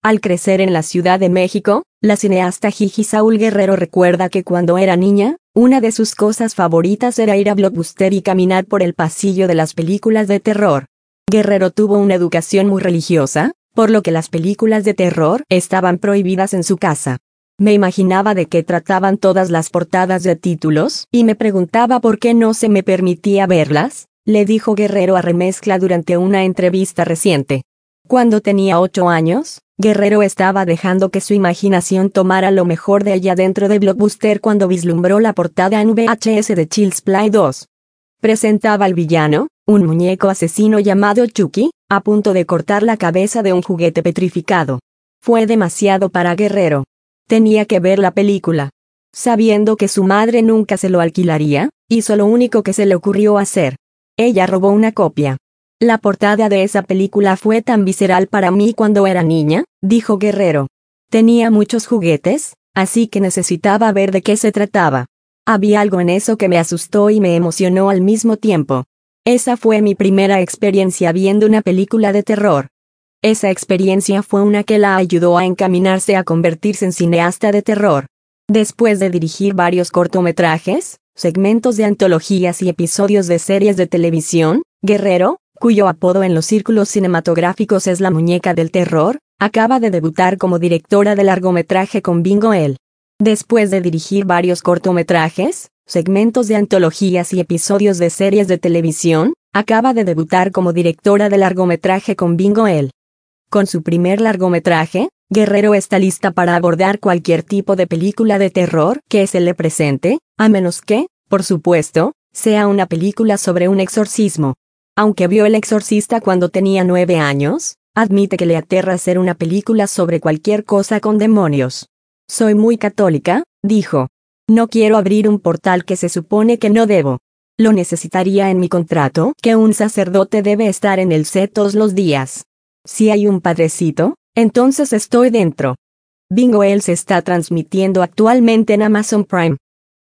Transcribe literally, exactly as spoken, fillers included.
Al crecer en la Ciudad de México, la cineasta Gigi Saúl Guerrero recuerda que cuando era niña, una de sus cosas favoritas era ir a Blockbuster y caminar por el pasillo de las películas de terror. Guerrero tuvo una educación muy religiosa, por lo que las películas de terror estaban prohibidas en su casa. Me imaginaba de qué trataban todas las portadas de títulos y me preguntaba por qué no se me permitía verlas, le dijo Guerrero a Remezcla durante una entrevista reciente. Cuando tenía ocho años, Guerrero estaba dejando que su imaginación tomara lo mejor de ella dentro de Blockbuster cuando vislumbró la portada en V H S de Child's Play dos. Presentaba al villano, un muñeco asesino llamado Chucky, a punto de cortar la cabeza de un juguete petrificado. Fue demasiado para Guerrero. Tenía que ver la película. Sabiendo que su madre nunca se lo alquilaría, hizo lo único que se le ocurrió hacer. Ella robó una copia. La portada de esa película fue tan visceral para mí cuando era niña, dijo Guerrero. Tenía muchos juguetes, así que necesitaba ver de qué se trataba. Había algo en eso que me asustó y me emocionó al mismo tiempo. Esa fue mi primera experiencia viendo una película de terror. Esa experiencia fue una que la ayudó a encaminarse a convertirse en cineasta de terror. Después de dirigir varios cortometrajes, segmentos de antologías y episodios de series de televisión, Guerrero, cuyo apodo en los círculos cinematográficos es la muñeca del terror, acaba de debutar como directora de largometraje con Bingo Elle. Después de dirigir varios cortometrajes, segmentos de antologías y episodios de series de televisión, acaba de debutar como directora de largometraje con Bingo Elle. Con su primer largometraje, Guerrero está lista para abordar cualquier tipo de película de terror que se le presente, a menos que, por supuesto, sea una película sobre un exorcismo. Aunque vio El Exorcista cuando tenía nueve años, admite que le aterra hacer una película sobre cualquier cosa con demonios. Soy muy católica, dijo. No quiero abrir un portal que se supone que no debo. Lo necesitaría en mi contrato, que un sacerdote debe estar en el set todos los días. Si hay un padrecito, entonces estoy dentro. Bingo Elle se está transmitiendo actualmente en Amazon Prime.